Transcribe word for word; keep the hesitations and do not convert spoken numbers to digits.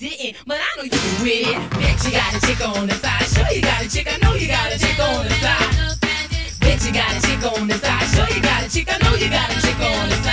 didn't, but I know you with it. Bet you got a chick on the side. Sure you got a chick, I know you got a chick on the side. Bet you got a chick on the side. Sure you got a chick, I know you got a chick on the side.